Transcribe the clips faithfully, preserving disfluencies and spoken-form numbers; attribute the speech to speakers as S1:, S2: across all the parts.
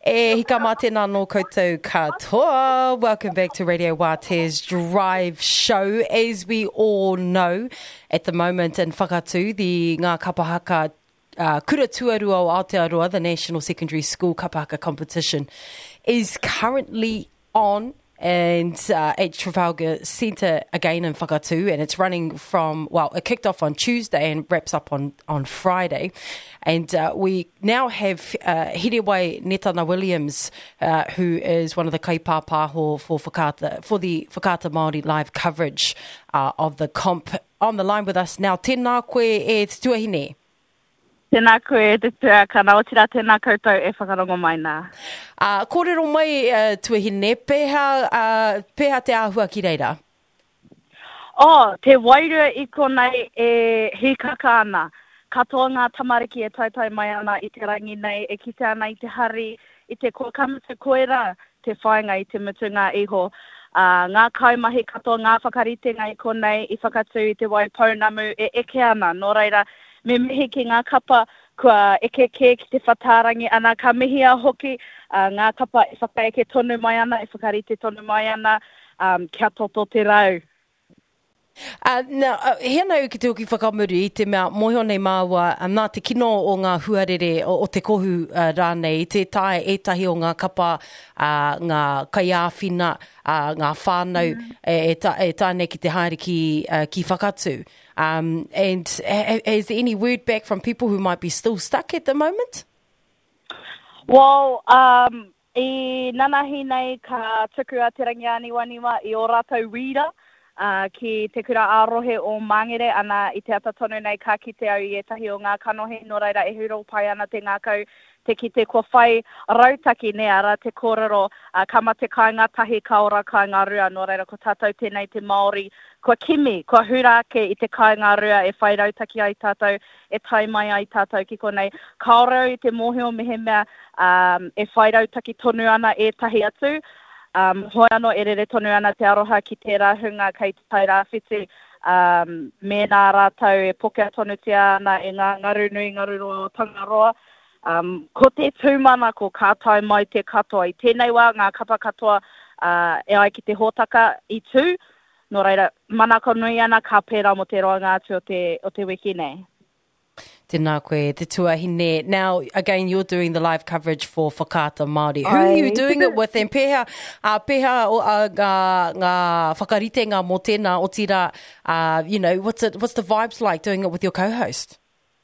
S1: E hika mā tēnā nō koutou katoa. Welcome back to Radio Wāte's Drive Show. As we all know, at the moment in Whakatū, the Ngā Kapahaka uh, Kura Tuarua o Aotearoa, the National Secondary School Kapahaka competition, is currently on and uh, at Trafalgar Centre again in Whakatū, and it's running from, well, it kicked off on Tuesday and wraps up on, on Friday. And uh, we now have uh, Hirewai Netana Williams, uh, who is one of the kaipāpāho for Whakata, for the Whakata Māori live coverage uh, of the comp, on the line with us now. Tēnā koe e te tuahine.
S2: Tēnā koe te tua kana o tira tēnā koutou e whakarongo mai nā.
S1: Uh, kōrero mai uh, tuahine, pēha, uh, pēha te āhua ki reira?
S2: Oh, te wairua i konei e hikaka ana. Katoa ngā tamariki e taitai mai ana i te rangi nei, e kite ana i te hari, i te kua kamutu koera, te whainga i te mutunga iho. Uh, ngā kaumahi katoa ngā whakaritenga i konei, i Whakatū i te waipounamu e eke ana. Nō reira, me mihi ki ngā kapa kua eke ke ki te whatarangi ana, ka mihia hoki, uh, ngā kapa e whakaeke tonu mai ana, e whakarite tonu mai ana, um, kia toto te rau.
S1: Uh, now, uh, hea nau ki te oki whakamuru i te mea moho nei māua, um, nā te kino o ngā huarere o, o te kohu uh, rānei, te tae etahi o ngā kapa, uh, ngā kaiāwhina, uh, ngā whānau, mm. e, e, ta, e tāne ki te haere ki, uh, ki Whakatū. Um, and ha, is there any word back from people who might be still stuck at the moment?
S2: Well, um, i nanahi nei ka tuku a te rangi aniwaniwa i o rātou wira, Uh, ki te kura ārohe o Mangere, ana i te ata tonu nei ka kite au i etahi o ngā kanohe, nō reira e huro pai ana te ngākau, te kite kua whai rautaki ne ara te kōrero, uh, kama te kāinga tahi kaora kāinga rua, nō reira ko tātou tēnei te Māori, kua kimi, kua hurake i te kāinga rua e whai rautaki ai tātou, e tai mai ai tātou ki konei. Kaorau i te mōhio mehe mea um, e whai rautaki tonu ana e tahi atu, Um, hoi anō e rere tonu ana te aroha ki te rahunga kei te tai rāwhiti, um, me nā rātau e pokea tonu te ana e ngā ngaru nui ngaru roa o Tangaroa. Um, ko te tūmana ko kātai mai te katoa. I tēnei wā ngā kapa katoa uh, e ai ki te hōtaka i tū, nō reira manako nui ana ka pērā mo te roa ngātu o te, o te wiki nei.
S1: Tēnā koe, te tuahine. Now, again, you're doing the live coverage for Whakata Māori. Who are you doing it with? And pēha, uh, pēha o uh, ngā, ngā whakaritenga mō tēnā o tira, uh, you know, what's it, what's the vibes like doing it with your co-host?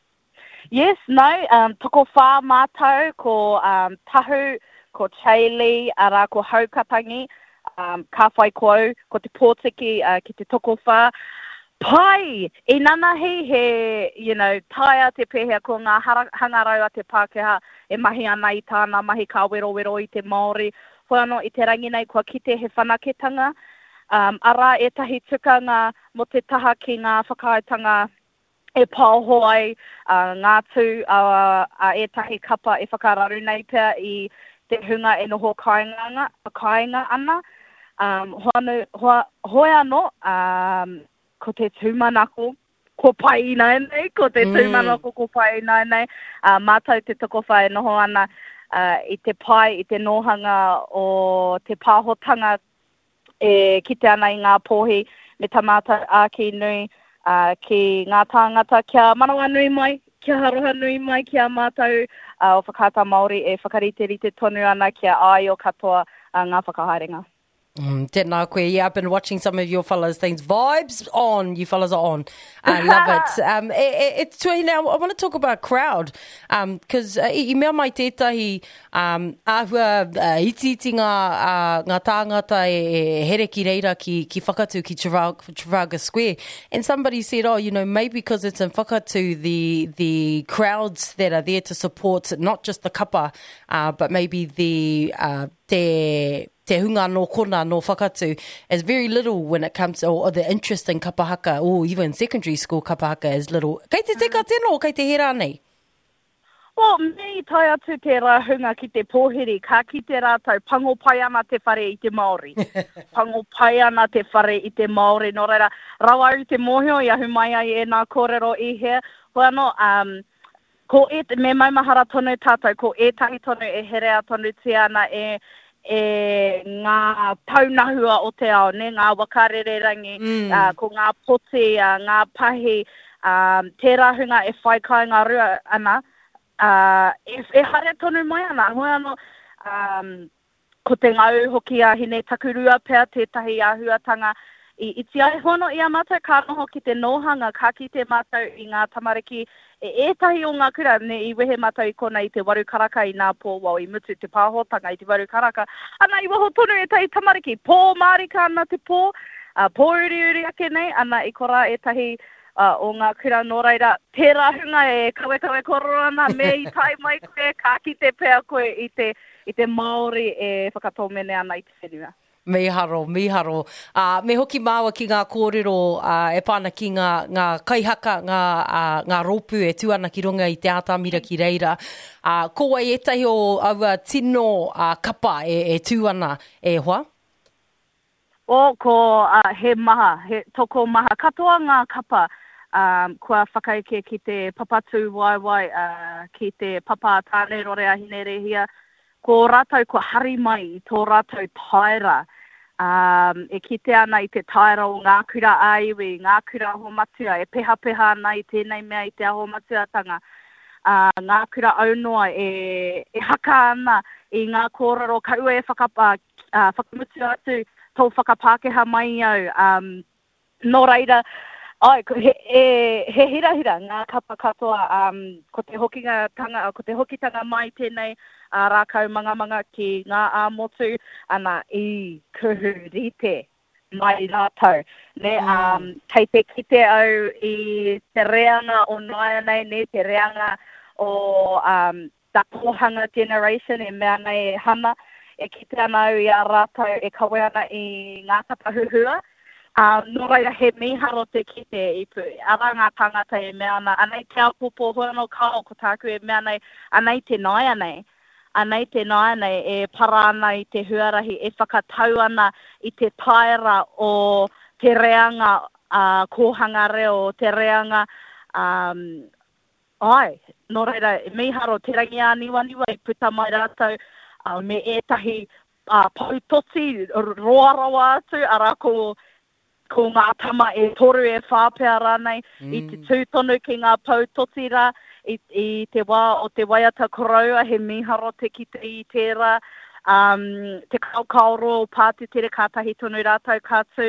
S2: Yes, no, um, toko whā mātou, ko um, Tahu, ko Chaili, ara ko Haukatangi, um, ka whai koau, ko te pōtiki uh, ki te toko whā. Pai, i nanahi he, you know, taia te pehea ko ngā hangarau a te Pākehā, e mahi ana i tāna mahi ka wero wero i te Māori. Hoi anō i te rangi nei kua kite he whanaketanga. Um, ara e tahi tukanga mo te taha ki ngā whakaaetanga e pāho ai uh, ngā tū a, a e tahi kapa e whakararu nei pia i te hunga e noho kāinga, kāinga ana. Um, hoi, hoi anō, um, ko te tūmanako, ko pai nai nei, ko te mm. tūmanako, ko pai nai nei. Uh, mātou te toko whae noho ana uh, i te pai, i te nohanga o te pāhotanga e kite ana i ngā pōhi me ta mātou āki nui uh, ki ngā tāngata kia manawa nui mai, kia haroha nui mai, kia mātou uh, o Whakata Māori e whakarite rite tonu ana kia ai o katoa uh, ngā whakaharenga.
S1: Mm, tēnā koe. Yeah, I've been watching some of your fellas' things. Vibes on. You fellas are on. I love it. Um, it, it it's tuahi now. I want to talk about crowd. Um, because uh, i mea mai tētahi um, āhua uh, iti iti ngā, uh, ngā tāngata e, e here ki reira ki, ki Whakatū ki Trafalgar, Trafalgar Square. And somebody said, oh, you know, maybe because it's in Whakatū, the, the crowds that are there to support not just the kapa, uh, but maybe the uh, te... te hunga no kona no Whakatū is very little when it comes to, or the interest in kapahaka, or even secondary school kapahaka is little. Kei te teka tēnā o kei te hera nei?
S2: Well, me tai atu te rahunga ki te pōhiri, ka ki te rātau pango pai ana te whare i te Māori. Pango pai ana te whare i te Māori. Nō reira, rawa i te mōhio i ahu mai ai e nā kōrero i hea. Hoi anō, um, ko e, me mai mahara tonu tātou, ko e tahi tonu e herea tonu te ana e, e ngā taunahua o te ao, ne, ngā wakarererangi, mm. uh, ko ngā pote, uh, ngā pahi, um, te rahunga e whai kai ngā rua ana, uh, e, e hare tonu mai ana, hoi ano, um, ko te ngau hoki a hine takurua pēr, te tahi ahuatanga, I, i te ai hono i a mātou ka noho ki te nohanga, ka ki te mātou i ngā tamariki, e etahi o ngā kura, ne i wehe mātou i kona i te waru karaka i ngā pō, wau i mutu te pāhotanga i te waru karaka. Ana i waho tonu e tahi tamariki, pō mārika ana te pō, uh, pō uri uri ake nei, ana i kora e tahi uh, o ngā kura nō reira, te rahunga e kawe kawe kororana, me i tai mai koe, ka ki te pēr koe i te, i te Māori e whakatōmene ana i te whenua.
S1: Miharo, miharo. Uh, me hoki māua ki ngā kōrero uh, e pāna ki ngā, ngā kaihaka, ngā, uh, ngā rōpū e tuana ki runga i te ātāmira ki reira. Uh, ko ai etahi o aua tino uh, kapa e, e tuana e hoa?
S2: O, ko uh, he maha, he toko maha. Katoa ngā kapa, um, kua whakaike ki te papatū waiwai, uh, ki te papa tāne rore a hine rehia, ko rātou kua hari mai i tō rātou taira. Um, e kite ana i te taira o ngā kura aiwi, ngā kura aho matua, e peha peha ana i tēnei mea i te aho matuatanga. Uh, ngā kura aunoa e, e haka ana i ngā kōrero, ka ua e whakapa, uh, whakamutu atu tō whakapākeha mai au. Um, nō reira, ai, he, e, he hira hira ngā kapa katoa, um, ko te hokinga tanga, ko te hokitanga mai tēnei, a rākau manga manga ki ngā āmotu ana i kuhurite mai rātau. Ne, mm. um, kei te kite au i te reanga o noia nei, ne te reanga o um, the pohanga generation e mea nei hana, e kite ana au i a rātau e kawe ana i ngā tapahuhua. Um, nō reira he miharo te kite i pu, ara ngā tangata e mea ana, anei te apopo hoano kao ko tāku e mea nei, anei te noia nei. Anei te nāia nei e para ana i te huarahi, e whakatau ana i te taira o te reanga uh, kōhanga reo, te reanga, um, ai, nō reira, miharo, te rangi a niwa niwa i puta mai rātou, uh, me etahi uh, pautoti, roarawa atu, ara ko, ko ngā tama e toru e whāpea rānei, mm. i te tūtonu ki ngā pautoti rā, I, i te wā o te waiata koroua, he miharo te kite i tērā, um, te kaukaoro o pāti tere kātahi tonu rātou kātū,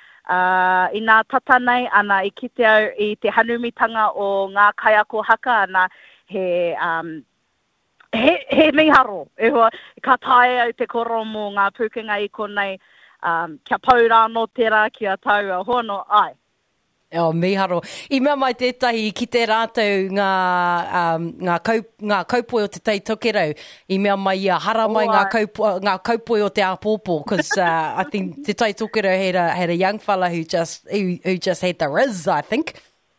S2: uh, i ngā tata nei, ana i kite au i te hanumitanga o ngā kaiako haka, ana he, um, he, he miharo, e hoa, ka tae au te koro mō ngā pūkenga i konei, um, kia paura no tērā kia taua, hono, ai.
S1: Oh, miharo. I mea mai tētahi ki te rātou ngā, um, ngā, kau, ngā kaupoi o te teitokerau. I mea mai ia hara mai oh, ngā, kaupo, ngā kaupoi o te āpōpō. Because uh, I think te teitokerau had a, had a young fella who just, who, who just had the riz, I think.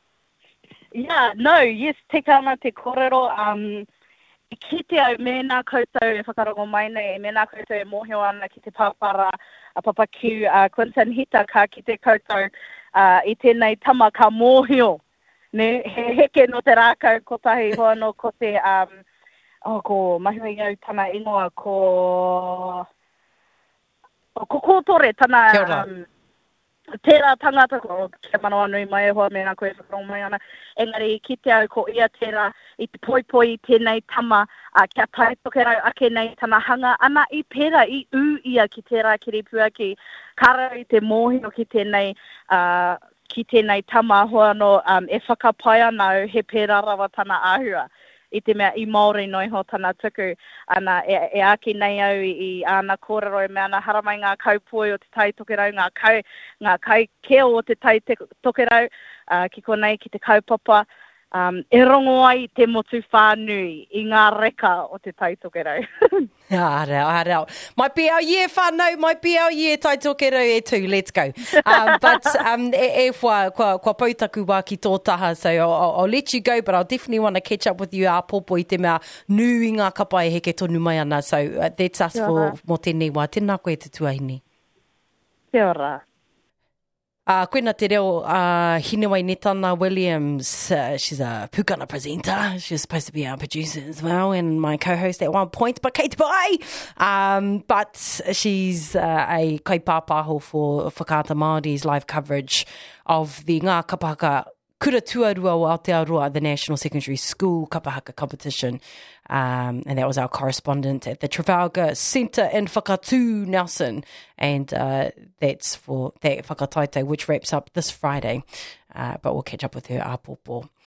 S2: Yeah, no, yes, te kāna te kōrero. Um, ki te au mēnā koutou e whakarongo mai nei, e mēnā koutou e mōhio ana ki te pāpara, a papa ki uh, Quinton Hita ka ki te koutou, Uh, i tēnei tama ka mōhio, ne, he heke no te rākau ko tahi hoano ko te, um, oh, ko mahiwi au tana ingoa, ko, oh, ko kōtore tana, um, tērā tangata ko, kia manoa nui mai e hoa mena koe whakarongo mai ana, engari ki te au ko ia tērā i te poi poi i tēnei tama, uh, kia tai toke rau ake nei tana hanga, ana i pēra i u ia ki tērā kiripua ki, kara i te mōhio ki tēnei, uh, ki tēnei tama hoano um, e whakapai anau he pēra rawa tana āhua. I te mea i Māori noi ho tana tuku. Ana e, e aki nei au i, i ana kōrero e mea ana haramai ngā kaupoi o te tai tokerau, ngā kau, ngā kai keo o te tai te, tokerau, uh, ki konei ki te kaupapa. Um, e rongo ai te motu whānui i ngā reka o te tai tokerau.
S1: Ah, reo, ah, reo. Might be our year, whānau, might be our year, tai tokerau e too, let's go. Um, but um, e, e wha, kua, kua pautaku wā ki tō taha, so I'll, I'll, I'll let you go, but I'll definitely want to catch up with you, a popo i te mea nui ngā kapa e heke tonu mai ana, so uh, that's us for mo tēnei wā. Tēnā koe te tuahine.
S2: Kia ora.
S1: Uh, koina te reo, uh, Hinewai Netana Williams, uh, she's a pukana presenter. She's supposed to be our producer as well and my co-host at one point, but Kate Pai. Um, but she's uh, a kaipāpaho for Whakaata Māori's live coverage of the Ngā Kapahaka Kura Tuarua o Aotearoa, the National Secondary School Kapahaka competition. Um, and that was our correspondent at the Trafalgar Centre in Whakatū, Nelson. And uh, that's for that whakataite, which wraps up this Friday. Uh, but we'll catch up with her āpopo.